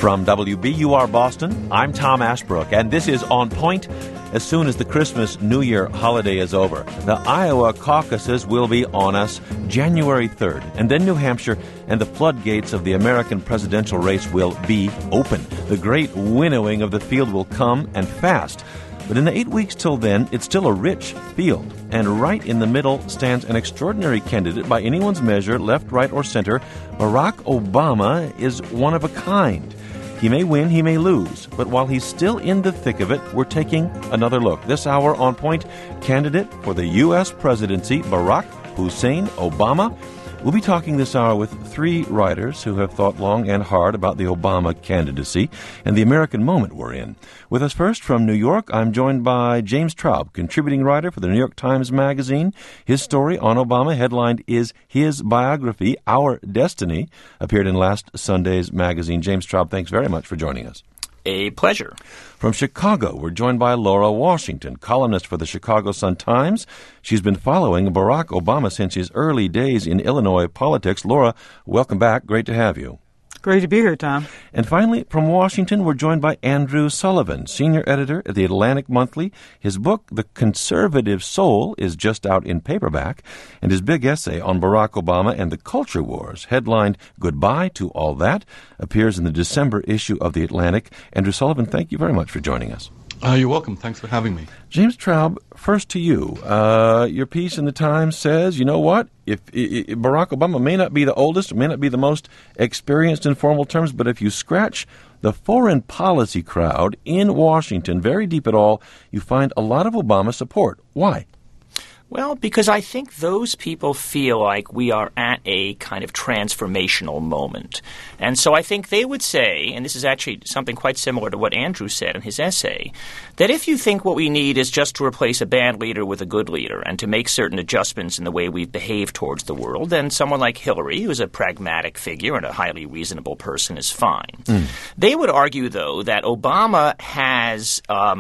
From WBUR Boston, I'm Tom Ashbrook, and this is On Point. As soon as the Christmas New Year holiday is over, the Iowa caucuses will be on us January 3rd, and then New Hampshire and the floodgates of the American presidential race will be open. The great winnowing of the field will come, and fast. But in the 8 weeks till then, it's still a rich field. And right in the middle stands an extraordinary candidate by anyone's measure, left, right, or center. Barack Obama is one of a kind. He may win, he may lose, but while he's still in the thick of it, we're taking another look. This hour on Point, candidate for the U.S. presidency, Barack Hussein Obama. We'll be talking this hour with three writers who have thought long and hard about the Obama candidacy and the American moment we're in. With us first from New York, I'm joined by James Traub, contributing writer for the New York Times Magazine. His story on Obama, headlined is his biography, Our Destiny, appeared in last Sunday's magazine. James Traub, thanks very much for joining us. A pleasure. From Chicago, we're joined by Laura Washington, columnist for the Chicago Sun-Times. She's been following Barack Obama since his early days in Illinois politics. Laura, welcome back. Great to have you. Great to be here, Tom. And finally, from Washington, we're joined by Andrew Sullivan, senior editor at the Atlantic Monthly. His book, The Conservative Soul, is just out in paperback, and his big essay on Barack Obama and the culture wars, headlined Goodbye to All That, appears in the December issue of the Atlantic. Andrew Sullivan, thank you very much for joining us. You're welcome. Thanks for having me. James Traub, first to you. Your piece in the Times says, you know what? If Barack Obama may not be the oldest, may not be the most experienced in formal terms, but if you scratch the foreign policy crowd in Washington very deep at all, you find a lot of Obama support. Why? Well, because I think those people feel like we are at a kind of transformational moment. And so I think they would say, and this is actually something quite similar to what Andrew said in his essay, that if you think what we need is just to replace a bad leader with a good leader and to make certain adjustments in the way we behave towards the world, then someone like Hillary, who's a pragmatic figure and a highly reasonable person, is fine. They would argue, though, that Obama has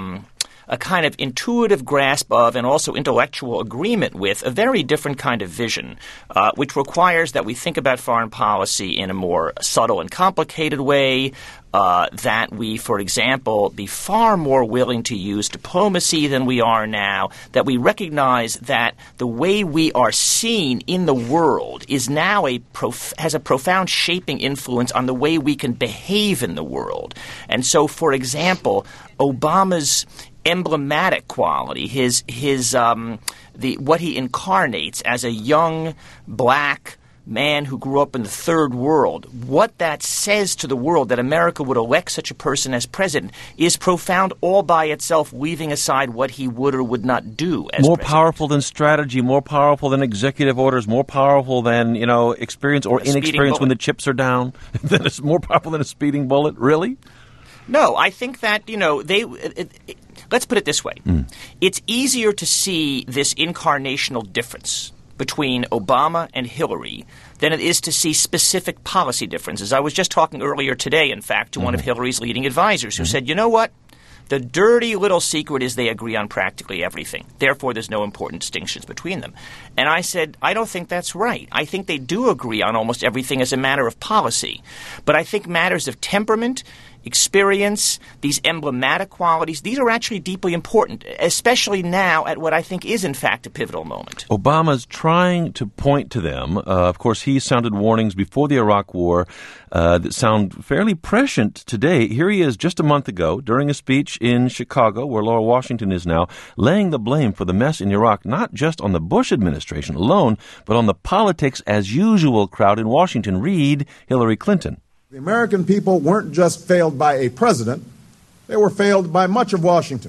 a kind of intuitive grasp of and also intellectual agreement with a very different kind of vision, which requires that we think about foreign policy in a more subtle and complicated way, that we, for example, be far more willing to use diplomacy than we are now, that we recognize that the way we are seen in the world is now has a profound shaping influence on the way we can behave in the world. And so, for example, Obama's emblematic quality, what he incarnates as a young black man who grew up in the third world, what that says to the world that America would elect such a person as president is profound all by itself, leaving aside what he would or would not do as more president. Powerful than strategy, more powerful than executive orders, more powerful than, experience or inexperience when the chips are down. It's more powerful than a speeding bullet, really? No, I think that, let's put it this way. It's easier to see this incarnational difference between Obama and Hillary than it is to see specific policy differences. I was just talking earlier today, in fact, to one of Hillary's leading advisors who said, you know what? The dirty little secret is they agree on practically everything. Therefore, there's no important distinctions between them. And I said, I don't think that's right. I think they do agree on almost everything as a matter of policy. But I think matters of temperament, experience, these emblematic qualities, these are actually deeply important, especially now at what I think is, in fact, a pivotal moment. Obama's trying to point to them. Of course, he sounded warnings before the Iraq War that sound fairly prescient today. Here he is just a month ago during a speech in Chicago, where Laura Washington is now, laying the blame for the mess in Iraq not just on the Bush administration alone, but on the politics as usual crowd in Washington. Read Hillary Clinton. The American people weren't just failed by a president, they were failed by much of Washington,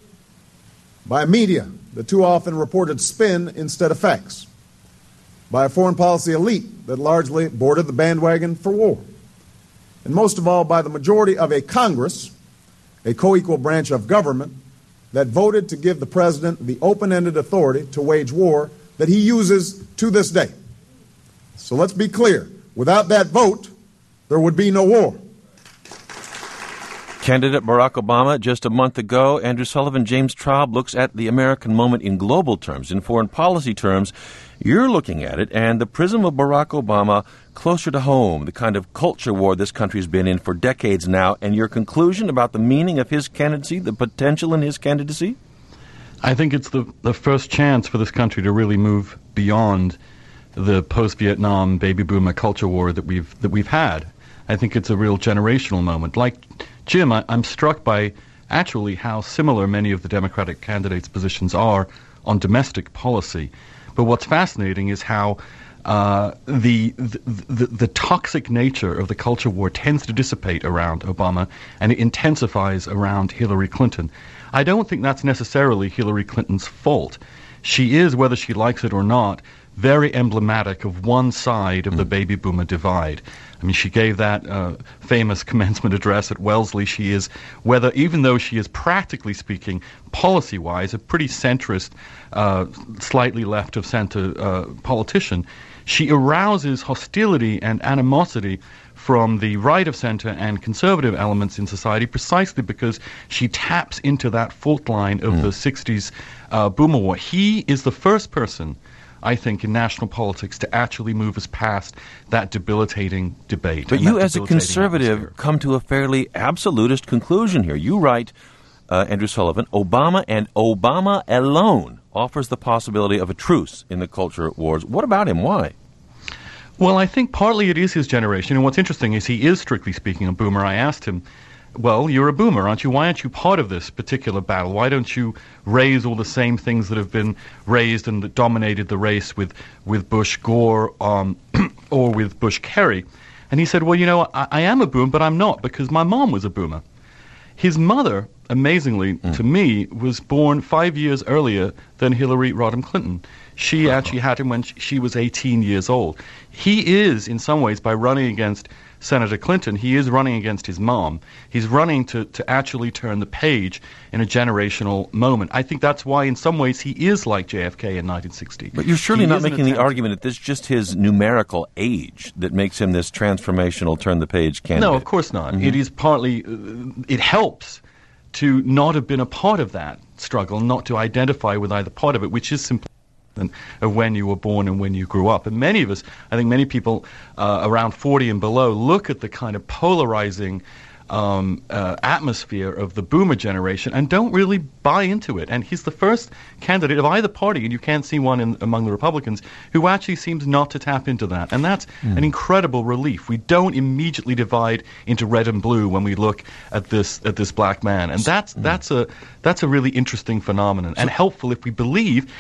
by media that too often reported spin instead of facts, by a foreign policy elite that largely boarded the bandwagon for war, and most of all by the majority of a Congress, a co-equal branch of government, that voted to give the president the open-ended authority to wage war that he uses to this day. So let's be clear, without that vote, there would be no war. Candidate Barack Obama just a month ago. Andrew Sullivan, James Traub looks at the American moment in global terms, in foreign policy terms. You're looking at it, and the prism of Barack Obama closer to home, the kind of culture war this country's been in for decades now, and your conclusion about the meaning of his candidacy, the potential in his candidacy? I think it's the first chance for this country to really move beyond the post-Vietnam baby boomer culture war that we've had. I think it's a real generational moment. Like Jim, I'm struck by actually how similar many of the Democratic candidates' positions are on domestic policy. But what's fascinating is how the toxic nature of the culture war tends to dissipate around Obama, and it intensifies around Hillary Clinton. I don't think that's necessarily Hillary Clinton's fault. She is, whether she likes it or not, very emblematic of one side of the baby boomer divide. I mean, she gave that famous commencement address at Wellesley. She is, even though she is practically speaking, policy-wise, a pretty centrist, slightly left-of-center politician, she arouses hostility and animosity from the right-of-center and conservative elements in society precisely because she taps into that fault line of the 60s boomer war. He is the first person, I think, in national politics to actually move us past that debilitating debate. But you, as a conservative, come to a fairly absolutist conclusion here. You write, Andrew Sullivan, Obama and Obama alone offers the possibility of a truce in the culture wars. What about him? Why? Well, I think partly it is his generation. And what's interesting is he is, strictly speaking, a boomer. I asked him, well, you're a boomer, aren't you? Why aren't you part of this particular battle? Why don't you raise all the same things that have been raised and that dominated the race with Bush Gore or with Bush Kerry? And he said, well, you know, I am a boomer, but I'm not, because my mom was a boomer. His mother, amazingly to me, was born 5 years earlier than Hillary Rodham Clinton. She actually had him when she was 18 years old. He is, in some ways, by running against Senator Clinton, he is running against his mom. He's running to actually turn the page in a generational moment. I think that's why, in some ways, he is like JFK in 1960. But you're surely not making the argument that this is just his numerical age that makes him this transformational turn-the-page candidate. No, of course not. It is partly, it helps to not have been a part of that struggle, not to identify with either part of it, which is simply of when you were born and when you grew up. And many of us, I think many people around 40 and below, look at the kind of polarizing atmosphere of the boomer generation and don't really buy into it. And he's the first candidate of either party, and you can't see one among the Republicans, who actually seems not to tap into that. And that's an incredible relief. We don't immediately divide into red and blue when we look at this black man. And that's a really interesting phenomenon and helpful if you believe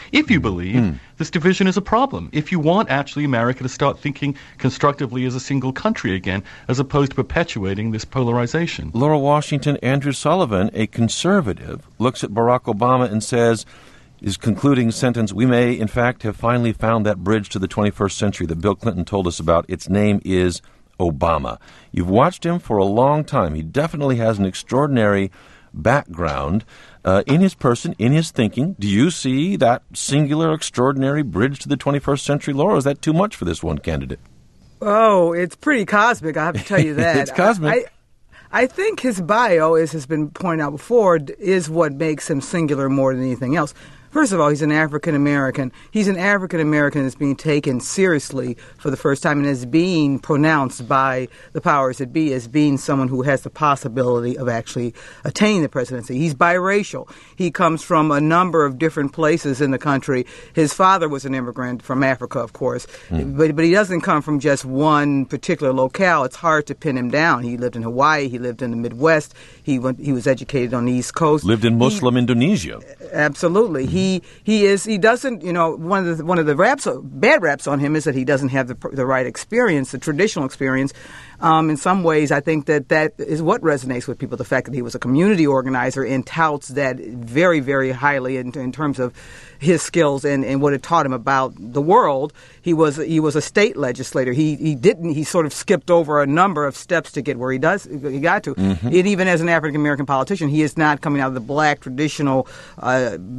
this division is a problem. If you want actually America to start thinking constructively as a single country again, as opposed to perpetuating this polarization. Laura Washington, Andrew Sullivan, a conservative, looks at Barack Obama and says, his concluding sentence, we may, in fact, have finally found that bridge to the 21st century that Bill Clinton told us about. Its name is Obama. You've watched him for a long time. He definitely has an extraordinary background in his person, in his thinking. Do you see that singular, extraordinary bridge to the 21st century, Laura? Or is that too much for this one candidate? Oh, it's pretty cosmic, I have to tell you that. It's cosmic. I think his bio, as has been pointed out before, is what makes him singular more than anything else. First of all, he's an African-American. He's an African-American that's being taken seriously for the first time and is being pronounced by the powers that be as being someone who has the possibility of actually attaining the presidency. He's biracial. He comes from a number of different places in the country. His father was an immigrant from Africa, of course, but he doesn't come from just one particular locale. It's hard to pin him down. He lived in Hawaii. He lived in the Midwest. He was educated on the East Coast. Lived in Muslim Indonesia. Absolutely. He doesn't, you know, one of the bad raps on him is that he doesn't have the right experience, the traditional experience. In some ways, I think that is what resonates with people, the fact that he was a community organizer and touts that very, very highly in terms of his skills and what it taught him about the world. He was a state legislator. He sort of skipped over a number of steps to get where he got to. And even as an African American politician, he is not coming out of the black traditional base of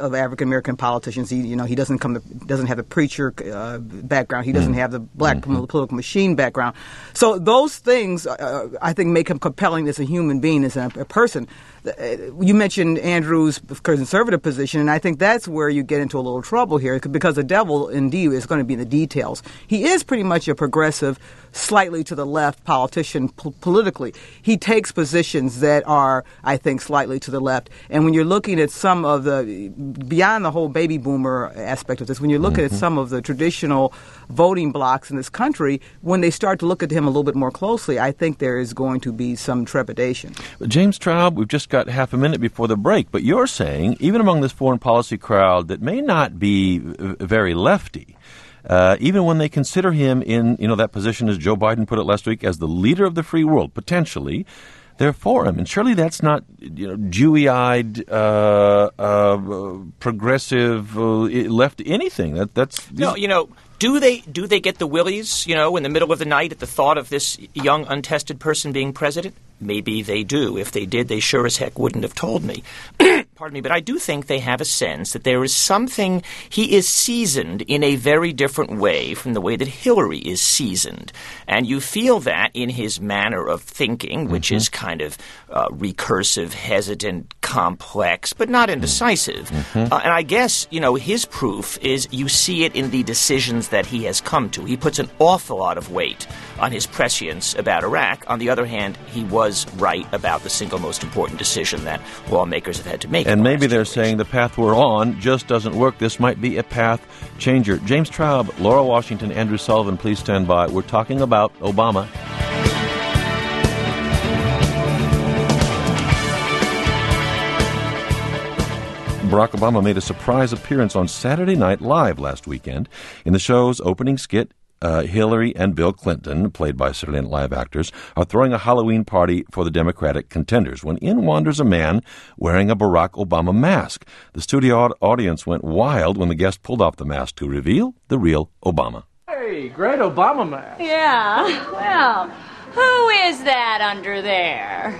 of African American politicians. He doesn't have the preacher background. He doesn't have the black political machine background. So those things, I think, make him compelling as a human being, as a person. You mentioned Andrew's conservative position, and I think that's where you get into a little trouble here, because the devil, indeed, is going to be in the details. He is pretty much a progressive, slightly to the left politician politically. He takes positions that are, I think, slightly to the left. And when you're looking at some of the, beyond the whole baby boomer aspect of this, when you're looking at some of the traditional voting blocks in this country, when they start to look at him a little bit more closely, I think there is going to be some trepidation. James Traub, we've just got half a minute before the break, but you're saying, even among this foreign policy crowd that may not be very lefty, even when they consider him in, that position, as Joe Biden put it last week, as the leader of the free world, potentially, they're for him. And surely that's not, dewy-eyed, progressive, left anything. That's no, Do they get the willies, in the middle of the night at the thought of this young, untested person being president? Maybe they do. If they did, they sure as heck wouldn't have told me. Pardon me, but I do think they have a sense that there is something. He is seasoned in a very different way from the way that Hillary is seasoned. And you feel that in his manner of thinking, which is kind of recursive, hesitant, complex, but not indecisive. And I guess, his proof is you see it in the decisions that he has come to. He puts an awful lot of weight on his prescience about Iraq. On the other hand, he was right about the single most important decision that lawmakers have had to make. And maybe they're saying the path we're on just doesn't work. This might be a path changer. James Traub, Laura Washington, Andrew Sullivan, please stand by. We're talking about Obama. Barack Obama made a surprise appearance on Saturday Night Live last weekend. In the show's opening skit, Hillary and Bill Clinton, played by Saturday Night Live actors, are throwing a Halloween party for the Democratic contenders when in wanders a man wearing a Barack Obama mask. The studio audience went wild when the guest pulled off the mask to reveal the real Obama. Hey, great Obama mask. Yeah, well, who is that under there?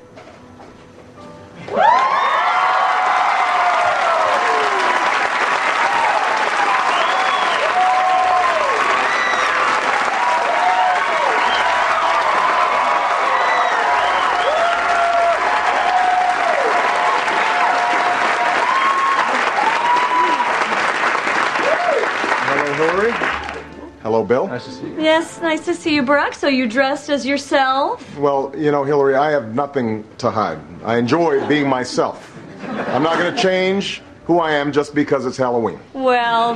Hello, Bill. Nice to see you. Yes, nice to see you, Barack. So you dressed as yourself? Well, Hillary, I have nothing to hide. I enjoy being myself. I'm not going to change who I am just because it's Halloween. Well,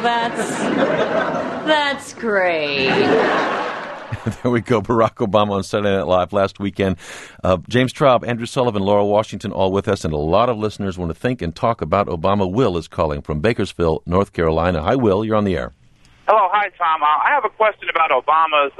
that's great. There we go. Barack Obama on Saturday Night Live last weekend. James Traub, Andrew Sullivan, Laura Washington, all with us, and a lot of listeners want to think and talk about Obama. Will is calling from Bakersfield, North Carolina. Hi, Will. You're on the air. Hello, hi, Tom. I have a question about Obama's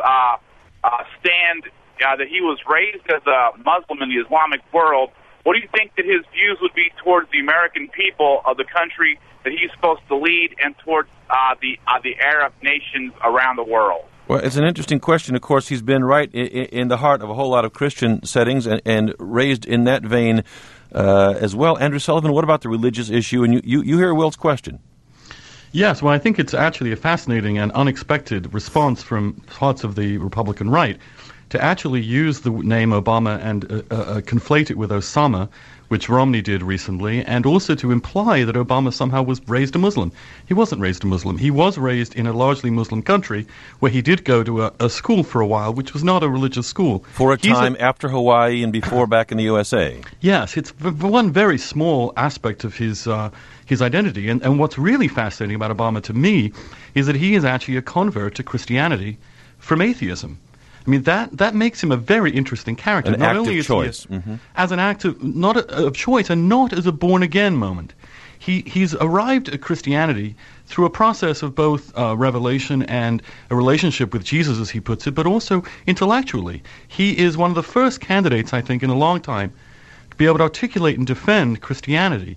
stand that he was raised as a Muslim in the Islamic world. What do you think that his views would be towards the American people of the country that he's supposed to lead and towards the Arab nations around the world? Well, it's an interesting question. Of course, he's been right in the heart of a whole lot of Christian settings and raised in that vein as well. Andrew Sullivan, what about the religious issue? And you hear Will's question. Yes, well, I think it's actually a fascinating and unexpected response from parts of the Republican right to actually use the name Obama and conflate it with Osama, which Romney did recently, and also to imply that Obama somehow was raised a Muslim. He wasn't raised a Muslim. He was raised in a largely Muslim country where he did go to a school for a while, which was not a religious school. For a time after Hawaii and before back in the USA. Yes, it's one very small aspect of his identity. And what's really fascinating about Obama to me is that he is actually a convert to Christianity from atheism. I mean, that makes him a very interesting character. An active choice. As an act of choice and not as a born-again moment. He's arrived at Christianity through a process of both revelation and a relationship with Jesus, as he puts it, but also intellectually. He is one of the first candidates, I think, in a long time to be able to articulate and defend Christianity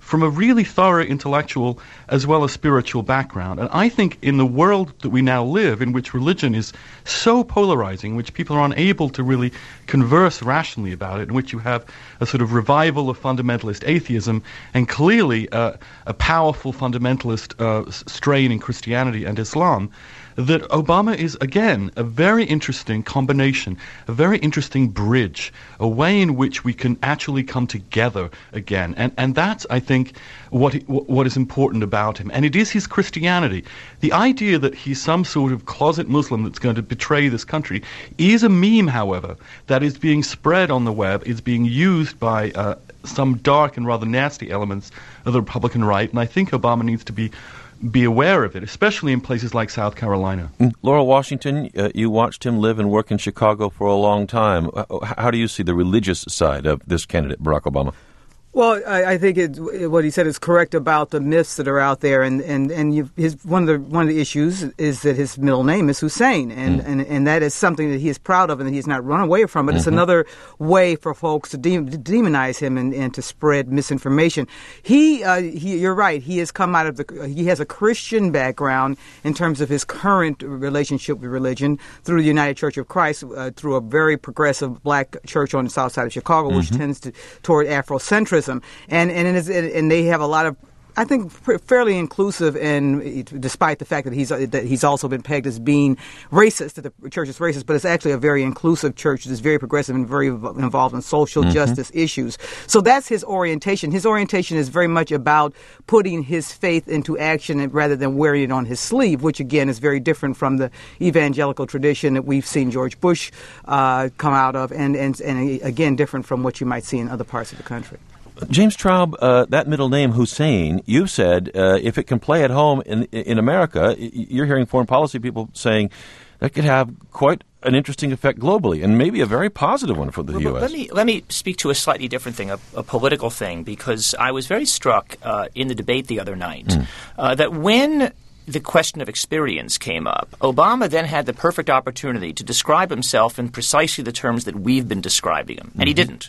from a really thorough intellectual as well as spiritual background. And I think in the world that we now live, in which religion is so polarizing, in which people are unable to really converse rationally about it, in which you have a sort of revival of fundamentalist atheism and clearly a powerful fundamentalist strain in Christianity and Islam, that Obama is, again, a very interesting combination, a very interesting bridge, a way in which we can actually come together again. And that's, I think, what is important about him. And it is his Christianity. The idea that he's some sort of closet Muslim that's going to betray this country is a meme, however, that is being spread on the web, is being used by some dark and rather nasty elements of the Republican right, and I think Obama needs to be aware of it, especially in places like South Carolina. Laura Washington, you watched him live and work in Chicago for a long time. How do you see the religious side of this candidate, Barack Obama? Well, I think what he said is correct about the myths that are out there, and one of the issues is that his middle name is Hussein, and that is something that he is proud of and that he's not run away from. But it's another way for folks to demonize him and to spread misinformation. You're right. He has come out of he has a Christian background in terms of his current relationship with religion through the United Church of Christ, through a very progressive black church on the south side of Chicago, which tends toward Afrocentrism. And they have a lot of, I think, fairly inclusive, and despite the fact that he's also been pegged as being racist, that the church is racist, but it's actually a very inclusive church that is very progressive and very involved in social justice issues. So that's his orientation. His orientation is very much about putting his faith into action rather than wearing it on his sleeve, which again is very different from the evangelical tradition that we've seen George Bush come out of, and again different from what you might see in other parts of the country. James Traub, that middle name, Hussein, you said if it can play at home in America, you're hearing foreign policy people saying that could have quite an interesting effect globally, and maybe a very positive one for the U.S. Let me speak to a slightly different thing, a political thing, because I was very struck in the debate the other night that when the question of experience came up, Obama then had the perfect opportunity to describe himself in precisely the terms that we've been describing him, and he didn't.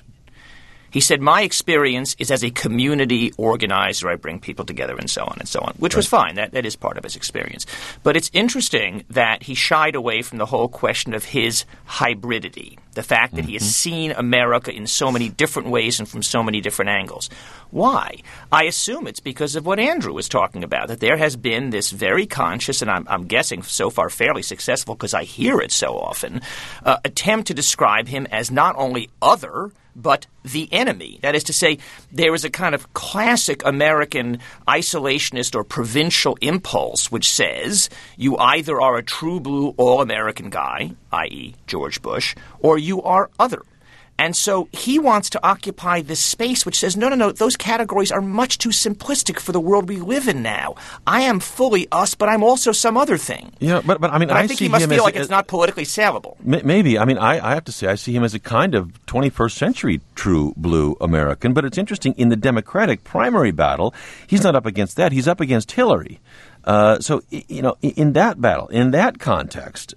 He said, my experience is as a community organizer. I bring people together and so on, which was fine. That is part of his experience. But it's interesting that he shied away from the whole question of his hybridity, the fact that he has seen America in so many different ways and from so many different angles. Why? I assume it's because of what Andrew was talking about, that there has been this very conscious, and I'm guessing so far fairly successful because I hear it so often, attempt to describe him as not only other, but the enemy. That is to say, there is a kind of classic American isolationist or provincial impulse which says you either are a true blue all-American guy, i.e. George Bush, or you are other. And so he wants to occupy this space which says, no, those categories are much too simplistic for the world we live in now. I am fully us, but I'm also some other thing. Yeah, but I mean, I think he must feel like it's not politically salable. Maybe. I mean, I have to say, I see him as a kind of 21st century true blue American. But it's interesting, in the Democratic primary battle, he's not up against that. He's up against Hillary. So, in that battle, in that context,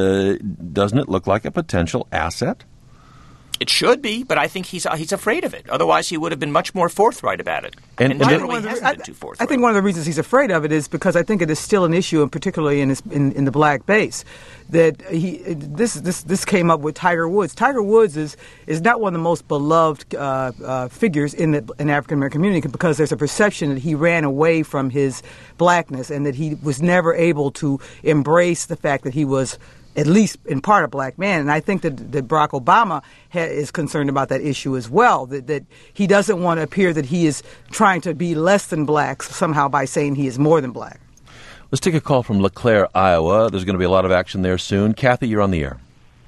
doesn't it look like a potential asset? It should be, but I think he's afraid of it. Otherwise, he would have been much more forthright about it. And generally hasn't been too forthright. I think one of the reasons he's afraid of it is because I think it is still an issue, and particularly in the black base, that this came up with Tiger Woods. Tiger Woods is not one of the most beloved figures in the African American community because there's a perception that he ran away from his blackness and that he was never able to embrace the fact that he was at least in part a black man. And I think that Barack Obama is concerned about that issue as well, that he doesn't want to appear that he is trying to be less than black somehow by saying he is more than black. Let's take a call from LeClaire, Iowa. There's going to be a lot of action there soon. Kathy, you're on the air.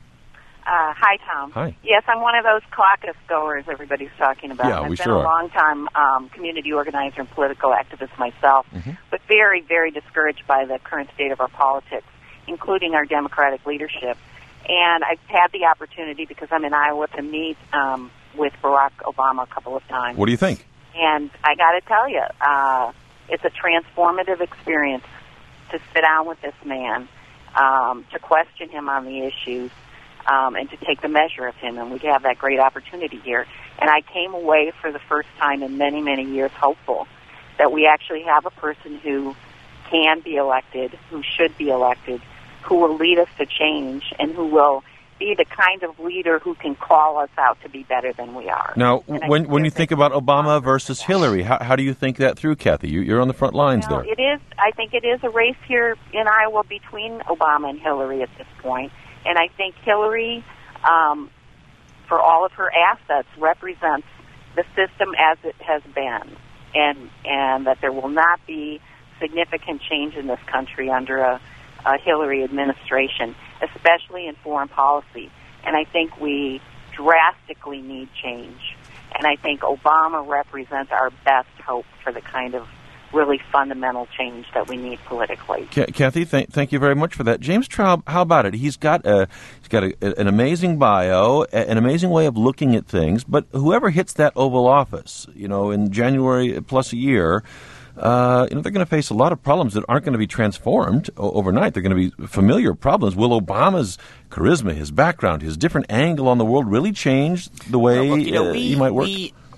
Hi, Tom. Hi. Yes, I'm one of those caucus goers everybody's talking about. Yeah, I've we been sure a long-time community organizer and political activist myself, but very, very discouraged by the current state of our politics, including our Democratic leadership. And I've had the opportunity, because I'm in Iowa, to meet with Barack Obama a couple of times. What do you think? And I got to tell you, it's a transformative experience to sit down with this man, to question him on the issues. and to take the measure of him, and we have that great opportunity here. And I came away for the first time in many, many years hopeful that we actually have a person who can be elected, who should be elected, who will lead us to change, and who will be the kind of leader who can call us out to be better than we are. Now, when you think about Obama versus Hillary, how do you think that through, Kathy? You're on the front lines there. I think it is a race here in Iowa between Obama and Hillary at this point. And I think Hillary, for all of her assets, represents the system as it has been, and that there will not be significant change in this country under a Hillary administration, especially in foreign policy. And I think we drastically need change. And I think Obama represents our best hope for the kind of really fundamental change that we need politically. Kathy, thank you very much for that. James Traub, how about it? He's got an amazing bio, an amazing way of looking at things, but whoever hits that Oval Office, in January plus a year, they're going to face a lot of problems that aren't going to be transformed overnight. They're going to be familiar problems. Will Obama's charisma, his background, his different angle on the world really change the way he might work?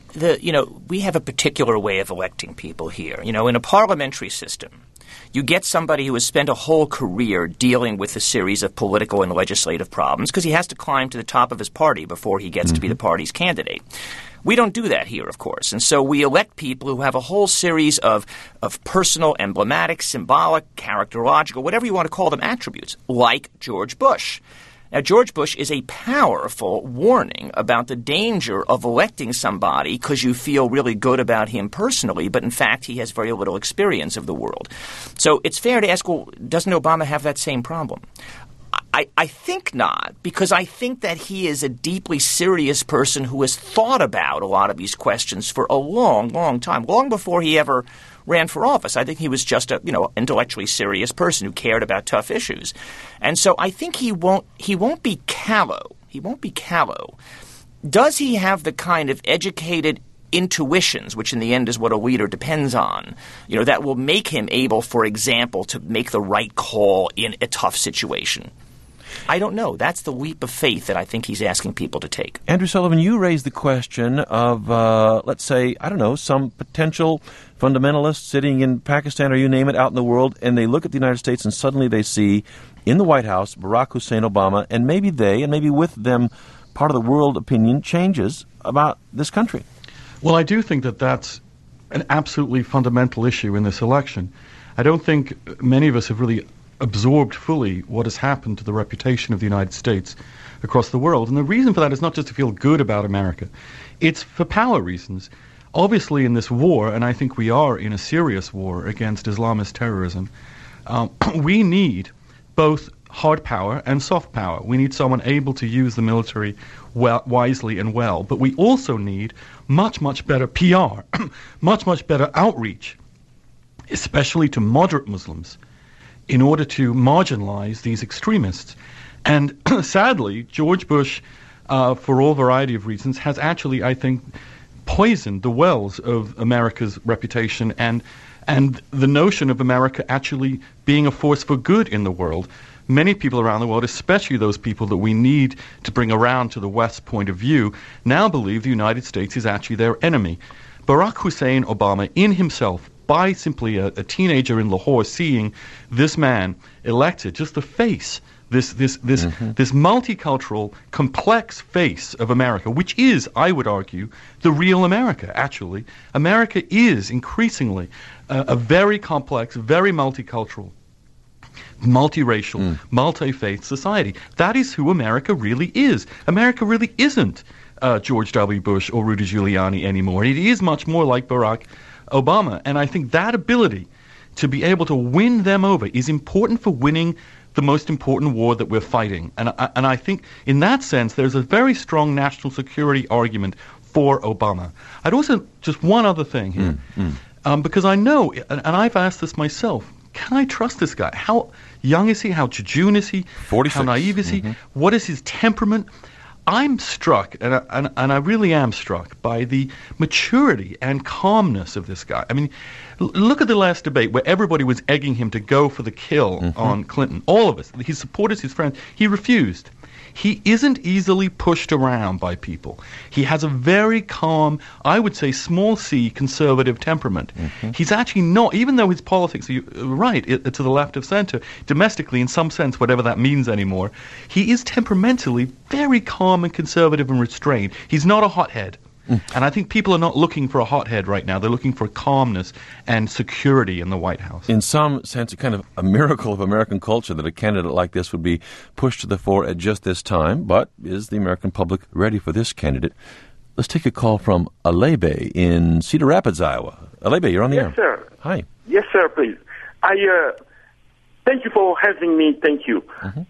We have a particular way of electing people here. In a parliamentary system, you get somebody who has spent a whole career dealing with a series of political and legislative problems because he has to climb to the top of his party before he gets to be the party's candidate. We don't do that here, of course. And so we elect people who have a whole series of personal, emblematic, symbolic, characterological, whatever you want to call them, attributes, like George Bush. Now, George Bush is a powerful warning about the danger of electing somebody because you feel really good about him personally, but in fact he has very little experience of the world. So it's fair to ask, well, doesn't Obama have that same problem? I think not, because I think that he is a deeply serious person who has thought about a lot of these questions for a long, long time, long before he ever ran for office. I think he was just a intellectually serious person who cared about tough issues. And so I think he won't be callow. He won't be callow. Does he have the kind of educated intuitions, which in the end is what a leader depends on, that will make him able, for example, to make the right call in a tough situation? I don't know. That's the leap of faith that I think he's asking people to take. Andrew Sullivan, you raised the question of, let's say, some potential fundamentalists sitting in Pakistan or you name it out in the world, and they look at the United States and suddenly they see in the White House Barack Hussein Obama, and maybe they, and maybe with them, part of the world opinion changes about this country. Well, I do think that that's an absolutely fundamental issue in this election. I don't think many of us have really absorbed fully what has happened to the reputation of the United States across the world. And the reason for that is not just to feel good about America. It's for power reasons. Obviously, in this war, and I think we are in a serious war against Islamist terrorism, we need both hard power and soft power. We need someone able to use the military wisely and well. But we also need much, much better PR, much, much better outreach, especially to moderate Muslims, in order to marginalize these extremists. And sadly, George Bush, for all variety of reasons, has actually, I think, poisoned the wells of America's reputation and the notion of America actually being a force for good in the world. Many people around the world, especially those people that we need to bring around to the West's point of view, now believe the United States is actually their enemy. Barack Hussein Obama, in himself, by simply a teenager in Lahore seeing this man elected, just the face, this multicultural, complex face of America, which is, I would argue, the real America, actually. America is increasingly a very complex, very multicultural, multiracial, multi-faith society. That is who America really is. America really isn't George W. Bush or Rudy Giuliani anymore. It is much more like Barack Obama. And I think that ability to be able to win them over is important for winning the most important war that we're fighting. And I think in that sense there's a very strong national security argument for Obama. I'd also, just one other thing here, because I know, and I've asked this myself, can I trust this guy? How young is he? How jejune is he? 46. How naive is he? What is his temperament? I'm struck, and I really am struck, by the maturity and calmness of this guy. I mean, look at the last debate where everybody was egging him to go for the kill on Clinton. All of us, his supporters, his friends. He refused. he isn't easily pushed around by people. He has a very calm, I would say small c, conservative temperament. He's actually not, even though his politics are right, to the left of center, domestically in some sense, whatever that means anymore, he is temperamentally very calm and conservative and restrained. He's not a hothead. And I think people are not looking for a hothead right now. They're looking for calmness and security in the White House. In some sense, a kind of a miracle of American culture that a candidate like this would be pushed to the fore at just this time. But is the American public ready for this candidate? Let's take a call from Alebe in Cedar Rapids, Iowa. Alebe, you're on the air. Yes, sir. Hi. Yes, sir, please. Thank you for having me. Thank you.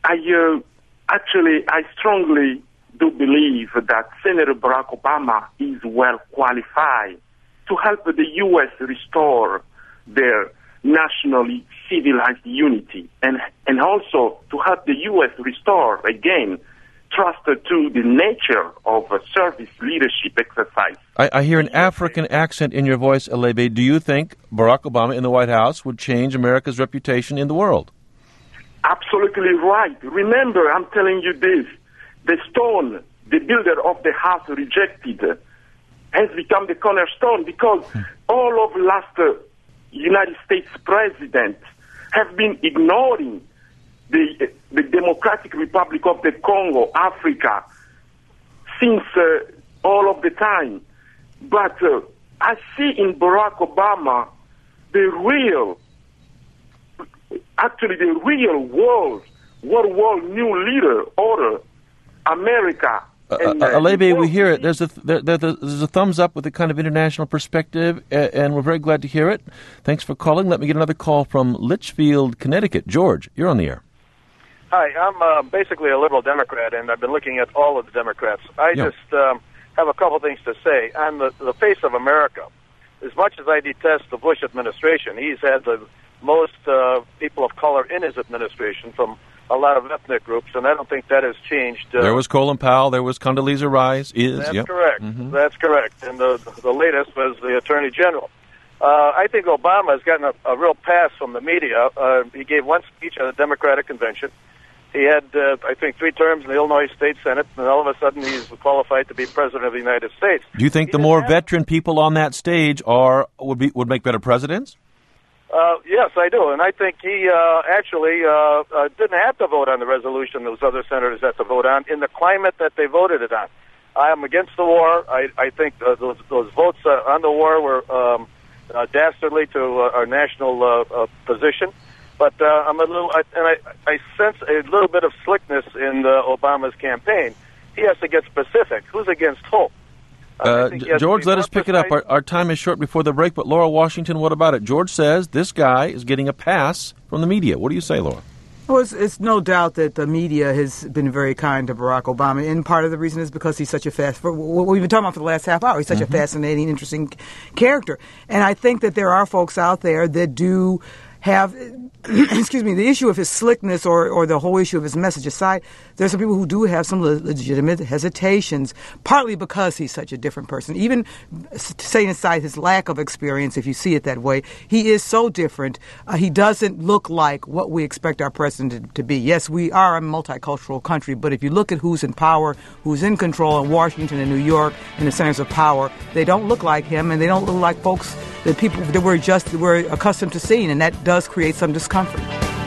I strongly do believe that Senator Barack Obama is well qualified to help the U.S. restore their nationally civilized unity and also to help the U.S. restore, again, trust to the nature of a service leadership exercise. I hear an African accent in your voice, Alebe. Do you think Barack Obama in the White House would change America's reputation in the world? Absolutely right. Remember, I'm telling you this. The stone the builder of the house rejected has become the cornerstone because all of last United States presidents have been ignoring the Democratic Republic of the Congo, Africa, since all of the time. But I see in Barack Obama the real world new leader, order, America. Alebe, we hear it. There's a thumbs up with a kind of international perspective, and we're very glad to hear it. Thanks for calling. Let me get another call from Litchfield, Connecticut. George, you're on the air. Hi, I'm basically a liberal Democrat, and I've been looking at all of the Democrats. I just have a couple things to say. On the face of America, as much as I detest the Bush administration, he's had the most people of color in his administration from a lot of ethnic groups, and I don't think that has changed. There was Colin Powell, there was Condoleezza Rice. That's correct. That's correct. And the latest was the Attorney General. I think Obama has gotten a real pass from the media. He gave one speech at a Democratic convention. He had, I think, 3 terms in the Illinois State Senate, and all of a sudden he's qualified to be President of the United States. Do you think the more veteran people on that stage would make better presidents? Yes, I do, and I think he actually didn't have to vote on the resolution those other senators had to vote on in the climate that they voted it on. I am against the war. I think those votes on the war were dastardly to our national position. But I'm a little, I sense a little bit of slickness in Obama's campaign. He has to get specific. Who's against whom? George, let us pick it up. Our time is short before the break, but Laura Washington, what about it? George says this guy is getting a pass from the media. What do you say, Laura? Well, it's no doubt that the media has been very kind to Barack Obama, and part of the reason is because he's such what we've been talking about for the last half hour. He's such a fascinating, interesting character. And I think that there are folks out there that do have, the issue of his slickness or the whole issue of his message aside, there's some people who do have some legitimate hesitations, partly because he's such a different person. Even setting aside his lack of experience, if you see it that way, he is so different. He doesn't look like what we expect our president to be. Yes, we are a multicultural country, but if you look at who's in power, who's in control in Washington and New York and the centers of power, they don't look like him, and they don't look like folks that people that we're accustomed to seeing, and that does create some discomfort.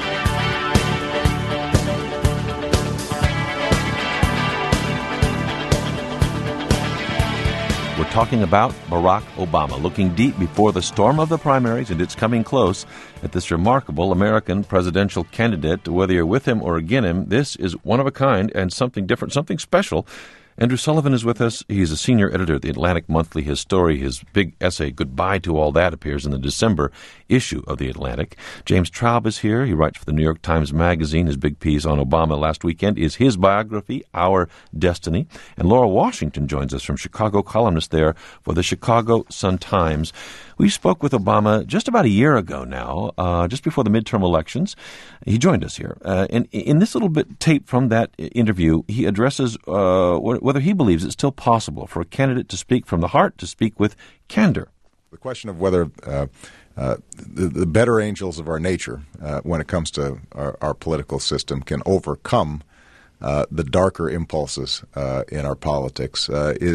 We're talking about Barack Obama, looking deep before the storm of the primaries, and it's coming close, at this remarkable American presidential candidate. Whether you're with him or against him, this is one of a kind and something different, something special. Andrew Sullivan is with us. He's a senior editor at the Atlantic Monthly. His story, his big essay, Goodbye to All That, appears in the December issue of the Atlantic. James Traub is here. He writes for the New York Times Magazine. His big piece on Obama last weekend is his biography, Our Destiny. And Laura Washington joins us from Chicago, columnist there for the Chicago Sun-Times. We spoke with Obama just about a year ago now, just before the midterm elections. He joined us here. And in this little bit tape from that interview, he addresses whether he believes it's still possible for a candidate to speak from the heart, to speak with candor. The question of whether the better angels of our nature, when it comes to our political system, can overcome the darker impulses in our politics.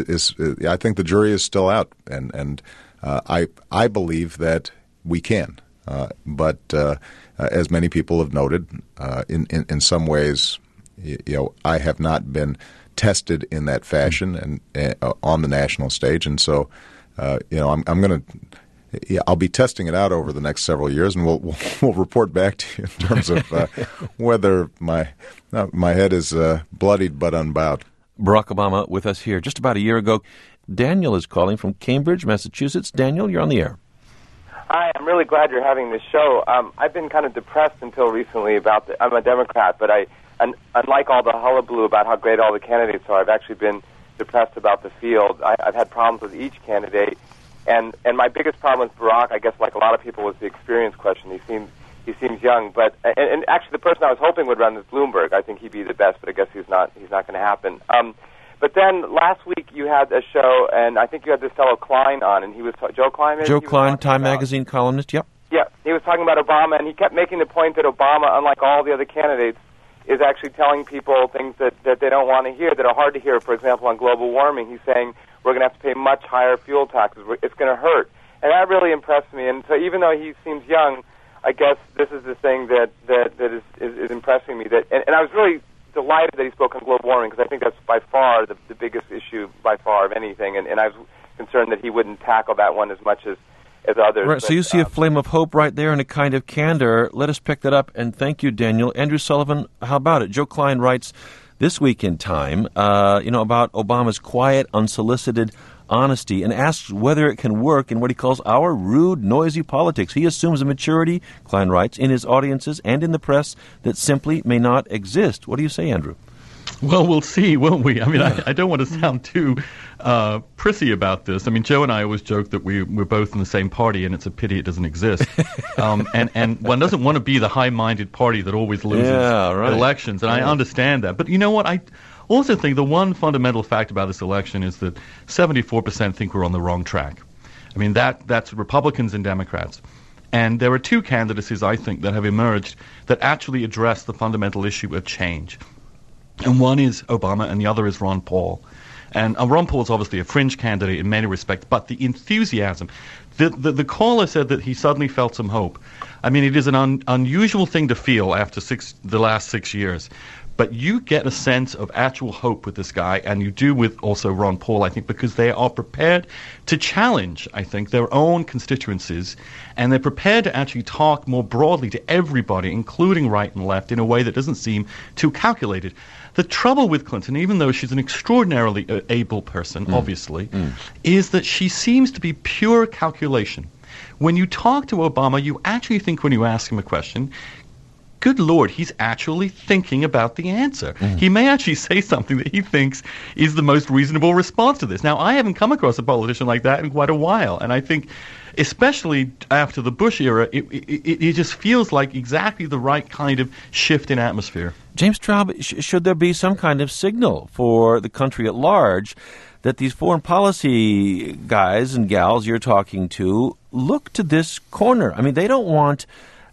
I think the jury is still out, and I believe that we can. But as many people have noted, in some ways, I have not been tested in that fashion and on the national stage, and so I'm going to. Yeah, I'll be testing it out over the next several years, and we'll report back to you in terms of whether my head is bloodied but unbowed. Barack Obama with us here just about a year ago. Daniel is calling from Cambridge, Massachusetts. Daniel, you're on the air. Hi, I'm really glad you're having this show. I've been kind of depressed until recently I'm a Democrat, but unlike all the hullabaloo about how great all the candidates are, I've actually been depressed about the field. I've had problems with each candidate. And my biggest problem with Barack, I guess, like a lot of people, was the experience question. He seems young, but and actually the person I was hoping would run is Bloomberg. I think he'd be the best, but I guess he's not going to happen. But then last week you had a show, and I think you had this fellow Klein on, and he was Joe Klein. Joe Klein, Time Magazine columnist. Yep. Yeah, he was talking about Obama, and he kept making the point that Obama, unlike all the other candidates, is actually telling people things that they don't want to hear, that are hard to hear. For example, on global warming, he's saying we're going to have to pay much higher fuel taxes. It's going to hurt. And that really impressed me. And so even though he seems young, I guess this is the thing that is impressing me. And I was really delighted that he spoke on global warming, because I think that's by far the biggest issue by far of anything. And I was concerned that he wouldn't tackle that one as much as others. Right, so you see a flame of hope right there and a kind of candor. Let us pick that up, and thank you, Daniel. Andrew Sullivan, how about it? Joe Klein writes this week in Time, about Obama's quiet, unsolicited honesty, and asks whether it can work in what he calls our rude, noisy politics. He assumes a maturity, Klein writes, in his audiences and in the press that simply may not exist. What do you say, Andrew? Well, we'll see, won't we? I mean, I don't want to sound too prissy about this. I mean, Joe and I always joke that we're both in the same party, and it's a pity it doesn't exist. And one doesn't want to be the high-minded party that always loses elections, and I understand that. But you know what? I also think the one fundamental fact about this election is that 74% think we're on the wrong track. I mean, that's Republicans and Democrats. And there are two candidacies, I think, that have emerged that actually address the fundamental issue of change. And one is Obama, and the other is Ron Paul. And Ron Paul is obviously a fringe candidate in many respects, but the enthusiasm, the caller said that he suddenly felt some hope. I mean, it is an unusual thing to feel after the last 6 years. But you get a sense of actual hope with this guy, and you do with also Ron Paul, I think, because they are prepared to challenge, I think, their own constituencies, and they're prepared to actually talk more broadly to everybody, including right and left, in a way that doesn't seem too calculated. The trouble with Clinton, even though she's an extraordinarily able person, obviously, is that she seems to be pure calculation. When you talk to Obama, you actually think when you ask him a question, good Lord, he's actually thinking about the answer. He may actually say something that he thinks is the most reasonable response to this. Now, I haven't come across a politician like that in quite a while, and I think especially after the Bush era, it just feels like exactly the right kind of shift in atmosphere. James Traub, should there be some kind of signal for the country at large that these foreign policy guys and gals you're talking to look to this corner? I mean, they don't want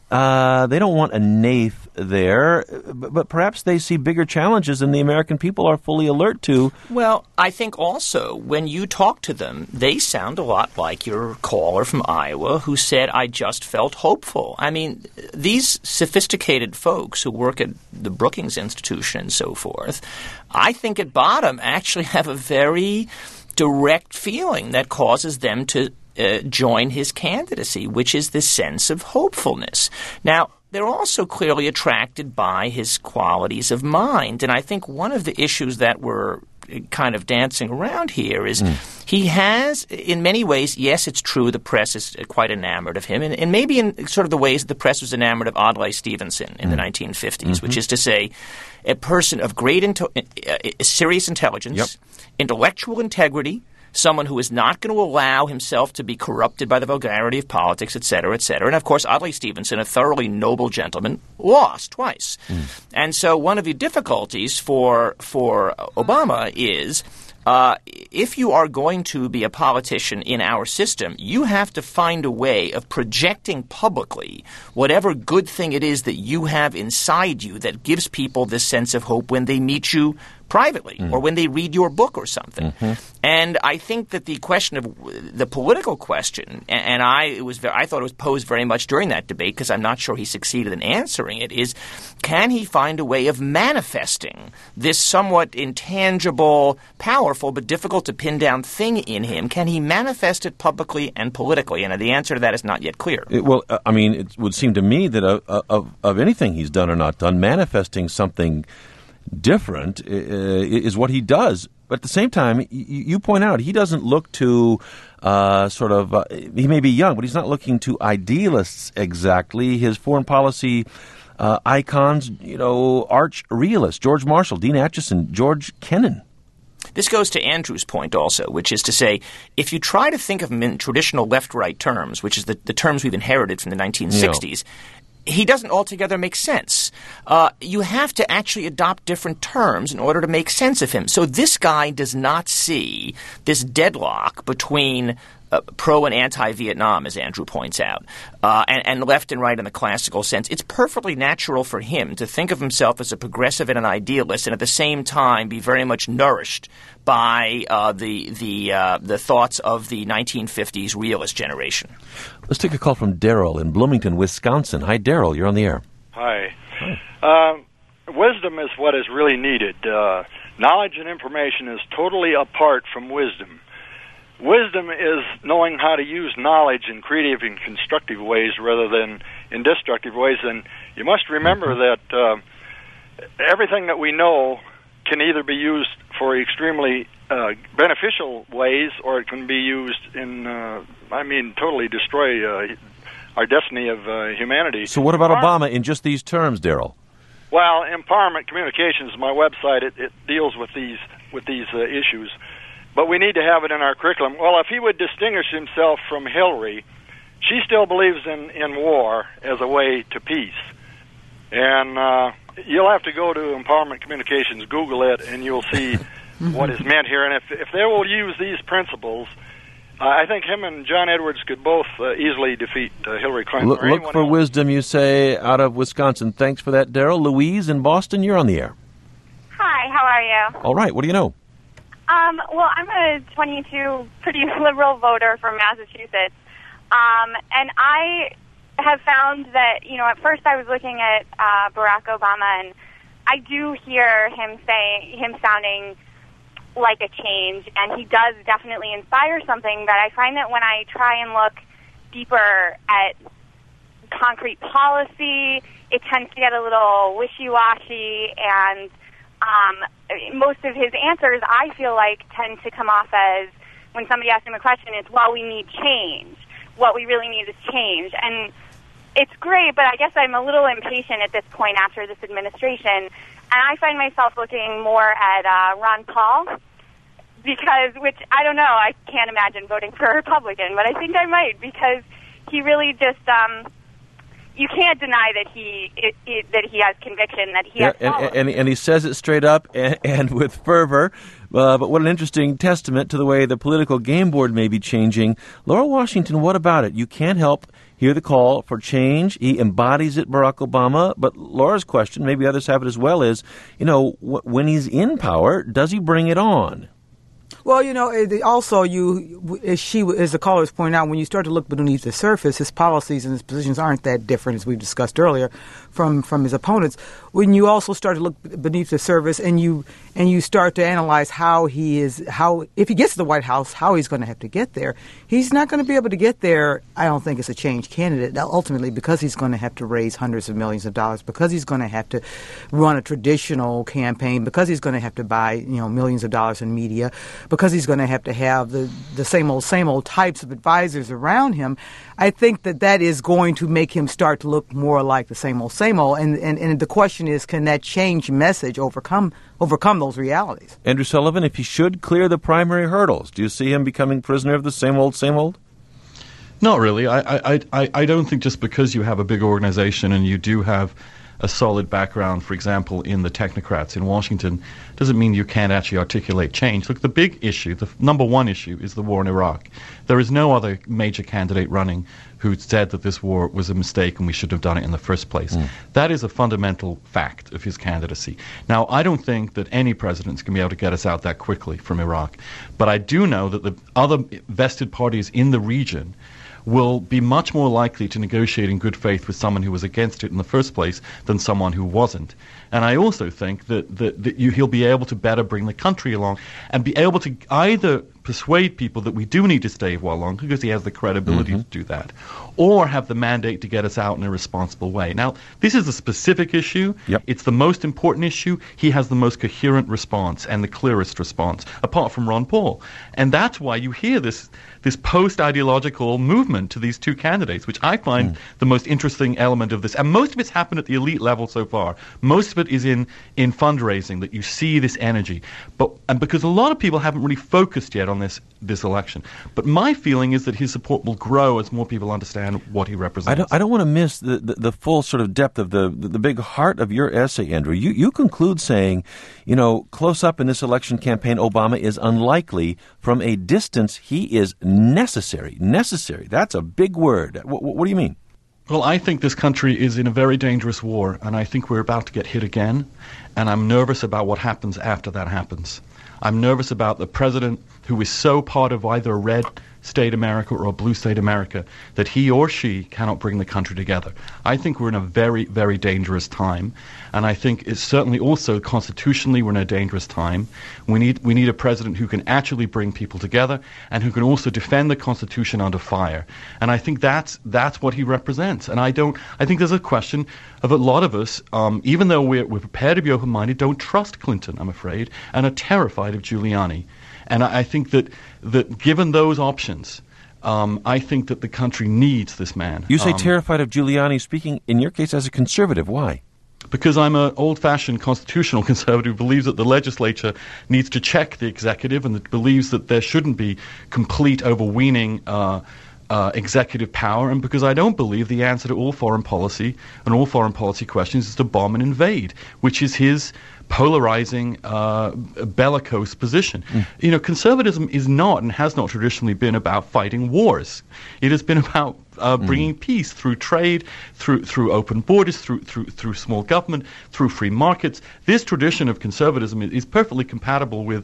a naif there, but perhaps they see bigger challenges than the American people are fully alert to. Well, I think also when you talk to them, they sound a lot like your caller from Iowa who said, I just felt hopeful. I mean, these sophisticated folks who work at the Brookings Institution and so forth, I think at bottom actually have a very direct feeling that causes them to join his candidacy, which is this sense of hopefulness. Now, they're also clearly attracted by his qualities of mind. And I think one of the issues that we're kind of dancing around here is he has, in many ways, yes, it's true, the press is quite enamored of him, and maybe in sort of the ways the press was enamored of Adlai Stevenson in the 1950s, which is to say a person of great serious intelligence, intellectual integrity, someone who is not going to allow himself to be corrupted by the vulgarity of politics, et cetera, et cetera. And, of course, Adlai Stevenson, a thoroughly noble gentleman, lost twice. And so one of the difficulties for Obama is if you are going to be a politician in our system, you have to find a way of projecting publicly whatever good thing it is that you have inside you that gives people this sense of hope when they meet you privately or when they read your book or something. And I think that the question of the political question, and I thought it was posed very much during that debate because I'm not sure he succeeded in answering it, is can he find a way of manifesting this somewhat intangible, powerful, but difficult to pin down thing in him? Can he manifest it publicly and politically? And the answer to that is not yet clear. It would seem to me that of anything he's done or not done, manifesting something different is what he does. But at the same time, you point out he doesn't look to he may be young, but he's not looking to idealists exactly. His foreign policy icons, arch realists, George Marshall, Dean Acheson, George Kennan. This goes to Andrew's point also, which is to say, if you try to think of him in traditional left-right terms, which is the terms we've inherited from the 1960s, he doesn't altogether make sense. You have to actually adopt different terms in order to make sense of him. So this guy does not see this deadlock between pro and anti-Vietnam, as Andrew points out, and left and right in the classical sense. It's perfectly natural for him to think of himself as a progressive and an idealist, and at the same time be very much nourished by the thoughts of the 1950s realist generation. Let's take a call from Daryl in Bloomington, Wisconsin. Hi, Daryl. You're on the air. Hi. Wisdom is what is really needed. Knowledge and information is totally apart from wisdom. Wisdom is knowing how to use knowledge in creative and constructive ways rather than in destructive ways. And you must remember that everything that we know can either be used for extremely beneficial ways, or it can be used in, totally destroy our destiny of humanity. So what about Obama in just these terms, Daryl? Well, Empowerment Communications, my website, it deals with these issues. But we need to have it in our curriculum. Well, if he would distinguish himself from Hillary, she still believes in war as a way to peace. And you'll have to go to Empowerment Communications, Google it, and you'll see what is meant here. And if they will use these principles, I think him and John Edwards could both easily defeat Hillary Clinton. Look for wisdom, you say, out of Wisconsin. Thanks for that, Daryl. Louise in Boston, you're on the air. Hi, how are you? All right, what do you know? Well, I'm a 22 pretty liberal voter from Massachusetts, and I have found that, at first I was looking at Barack Obama, and I do hear him sounding like a change, and he does definitely inspire something, but I find that when I try and look deeper at concrete policy, it tends to get a little wishy-washy, and most of his answers, I feel like, tend to come off as, when somebody asks him a question, it's, well, we need change. What we really need is change. And it's great, but I guess I'm a little impatient at this point after this administration. And I find myself looking more at Ron Paul, which, I don't know, I can't imagine voting for a Republican, but I think I might, because he really just... you can't deny that he has conviction, that he has followed. And he says it straight up and with fervor. But what an interesting testament to the way the political game board may be changing. Laura Washington, what about it? You can't help hear the call for change. He embodies it, Barack Obama. But Laura's question, maybe others have it as well, is, when he's in power, does he bring it on? Well, also as the callers point out, when you start to look beneath the surface, his policies and his positions aren't that different, as we've discussed earlier, from his opponents. When you also start to look beneath the surface and you start to analyze how if he gets to the White House, how he's going to have to get there, he's not going to be able to get there, I don't think, as a change candidate, ultimately, because he's going to have to raise hundreds of millions of dollars, because he's going to have to run a traditional campaign, because he's going to have to buy millions of dollars in media, because he's going to have the same old types of advisors around him. I think that is going to make him start to look more like the same old. And the question is, can that change message overcome those realities? Andrew Sullivan, if he should clear the primary hurdles, do you see him becoming prisoner of the same old? Not really. I don't think just because you have a big organization and you do have a solid background, for example, in the technocrats in Washington, doesn't mean you can't actually articulate change. Look, the big issue, the number one issue, is the war in Iraq. There is no other major candidate running who said that this war was a mistake and we should have done it in the first place. That is a fundamental fact of his candidacy. Now, I don't think that any president's going to be able to get us out that quickly from Iraq, but I do know that the other vested parties in the region will be much more likely to negotiate in good faith with someone who was against it in the first place than someone who wasn't. And I also think that he'll be able to better bring the country along and be able to either persuade people that we do need to stay while long because he has the credibility to do that, or have the mandate to get us out in a responsible way. Now, this is a specific issue. It's the most important issue. He has the most coherent response and the clearest response, apart from Ron Paul. And that's why you hear this post-ideological movement to these two candidates, which I find the most interesting element of this. And most of it's happened at the elite level so far. Most of it is in fundraising, that you see this energy. And because a lot of people haven't really focused yet on this election. But my feeling is that his support will grow as more people understand what he represents. I don't want to miss the full sort of depth of the big heart of your essay, Andrew. You conclude saying, close up in this election campaign, Obama is unlikely. From a distance, he is necessary. Necessary. That's a big word. What do you mean? Well, I think this country is in a very dangerous war, and I think we're about to get hit again, and I'm nervous about what happens after that happens. I'm nervous about the president who is so part of either a red state America or a blue state America that he or she cannot bring the country together. I think we're in a very, very dangerous time, and I think it's certainly also constitutionally we're in a dangerous time. We need a president who can actually bring people together and who can also defend the Constitution under fire. And I think that's what he represents. And I think there's a question of a lot of us, even though we're prepared to be open-minded, don't trust Clinton, I'm afraid, and are terrified of Giuliani. And I think that given those options, I think that the country needs this man. You say terrified of Giuliani, speaking in your case as a conservative. Why? Because I'm an old-fashioned constitutional conservative who believes that the legislature needs to check the executive and that believes that there shouldn't be complete overweening executive power, and because I don't believe the answer to all foreign policy and all foreign policy questions is to bomb and invade, which is his polarizing, bellicose position. Conservatism is not and has not traditionally been about fighting wars. It has been about bringing peace through trade, through open borders, through small government, through free markets. This tradition of conservatism is perfectly compatible with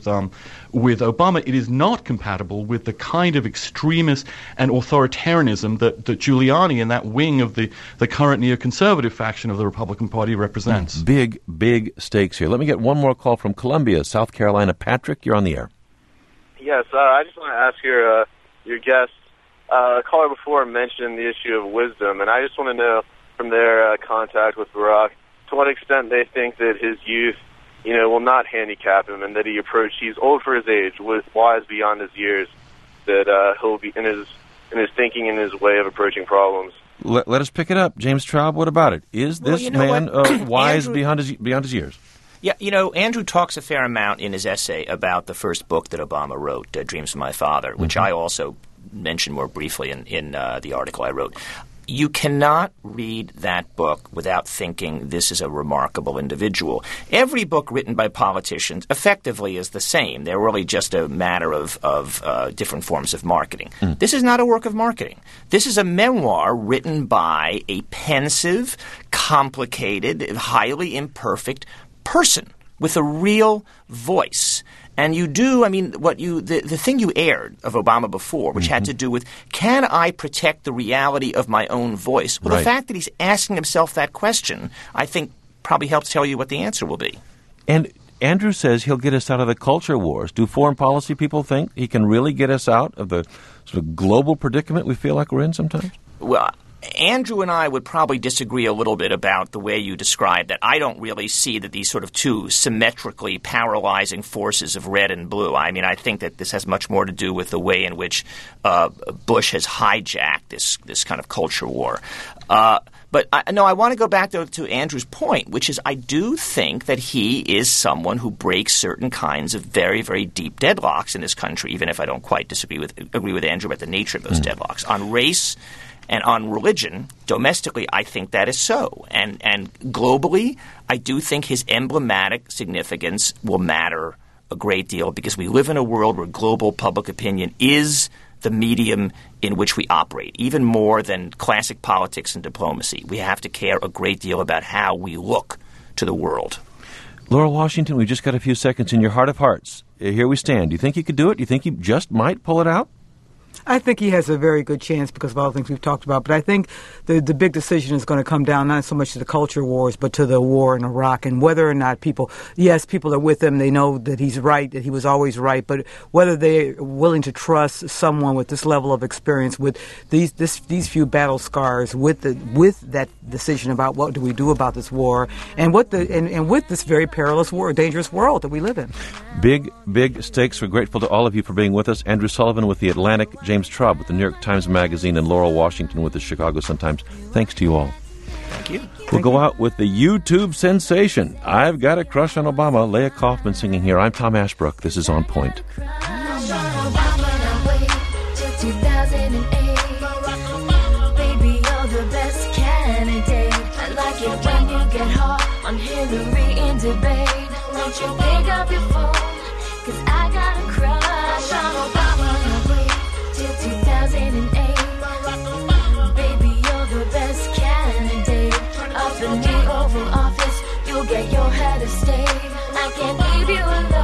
Obama. It is not compatible with the kind of extremist and authoritarianism that Giuliani and that wing of the current neoconservative faction of the Republican Party represents. Big stakes here. Let me get one more call from Columbia, South Carolina. Patrick, you're on the air. Yes, I just want to ask your guest. A caller before mentioned the issue of wisdom, and I just want to know from their contact with Barack to what extent they think that his youth, will not handicap him, and that he's old for his age, wise beyond his years, that he'll be in his thinking and his way of approaching problems. Let us pick it up. James Traub, what about it? Is this man wise beyond his years? Yeah, Andrew talks a fair amount in his essay about the first book that Obama wrote, Dreams of My Father, which I also mentioned more briefly in the article I wrote. You cannot read that book without thinking this is a remarkable individual. Every book written by politicians effectively is the same. They're really just a matter of different forms of marketing. This is not a work of marketing. This is a memoir written by a pensive, complicated, highly imperfect person with a real voice. And the thing you aired of Obama before, which had to do with, can I protect the reality of my own voice? Well, the fact that he's asking himself that question, I think, probably helps tell you what the answer will be. And Andrew says he'll get us out of the culture wars. Do foreign policy people think he can really get us out of the sort of global predicament we feel like we're in sometimes? Well, Andrew and I would probably disagree a little bit about the way you described that. I don't really see that these sort of two symmetrically paralyzing forces of red and blue. I mean, I think that this has much more to do with the way in which Bush has hijacked this kind of culture war. But I want to go back, though, to Andrew's point, which is I do think that he is someone who breaks certain kinds of very, very deep deadlocks in this country, even if I don't quite agree with Andrew about the nature of those deadlocks. On race And on religion, domestically, I think that is so. And globally, I do think his emblematic significance will matter a great deal because we live in a world where global public opinion is the medium in which we operate, even more than classic politics and diplomacy. We have to care a great deal about how we look to the world. Laura Washington, we've just got a few seconds. In your heart of hearts, here we stand. Do you think he could do it? Do you think he just might pull it out? I think he has a very good chance because of all the things we've talked about. But I think the big decision is going to come down not so much to the culture wars, but to the war in Iraq and whether or not people are with him. They know that he's right, that he was always right. But whether they're willing to trust someone with this level of experience, with these few battle scars, with that decision about what do we do about this war, and with this very perilous war, dangerous world that we live in. Big stakes. We're grateful to all of you for being with us. Andrew Sullivan with The Atlantic, James Traub with the New York Times Magazine, and Laurel Washington with the Chicago Sun-Times. Thanks to you all. Thank you. We'll go out with the YouTube sensation, I've Got a Crush on Obama, Leah Kaufman singing here. I'm Tom Ashbrook. This is On Point. On Hillary in debate, won't you pick up your phone? 'Cause I got a crush on Obama. Wait till 2008. Baby, you're the best candidate. Up in the Oval Office, you'll get your head of state. I can't leave you alone.